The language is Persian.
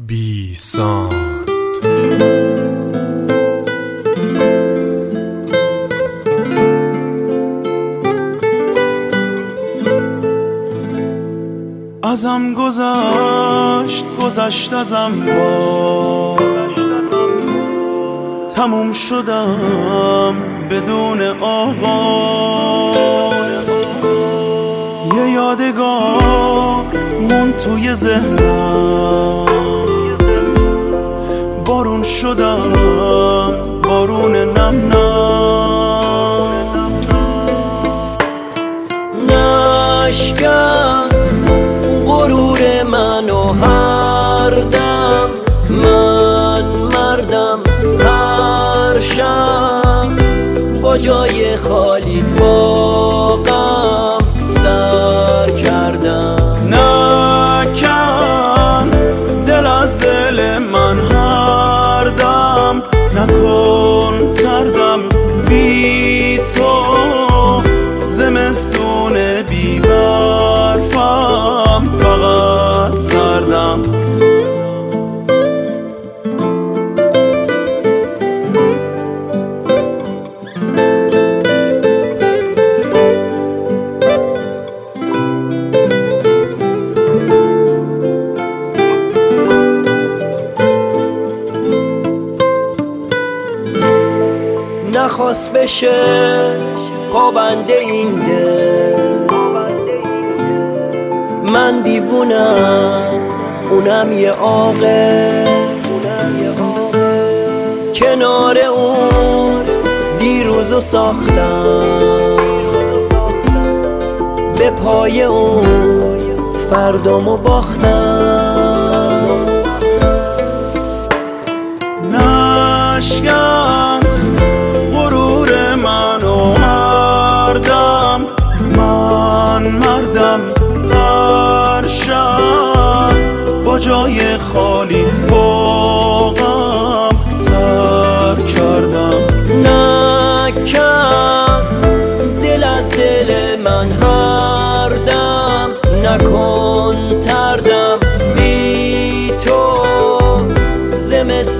بی ساند. ازم گذشت ازم با تموم شدم بدون آغاز. یه یادگار مون توی ذهنم، بارون شدم بارون نم نشکن غرور منو هر دم، من مردم هر شب با جای خالیت با غم سر کردم. نکن دل از دل من هر دم، نکن تردم بی تو زمستون بی برفم فقط سردم. نخواست بشه پابنده این دل، من دیوونم اونم یه عاقل. کنار اون دیروزو ساختم، به پای اون فردامو باختم. نشکن غرور منو هر دم، من مردم هر شب با جای خالیت با غم سر کردم. نکن دل از دل من هر دم، نکن تردم بی تو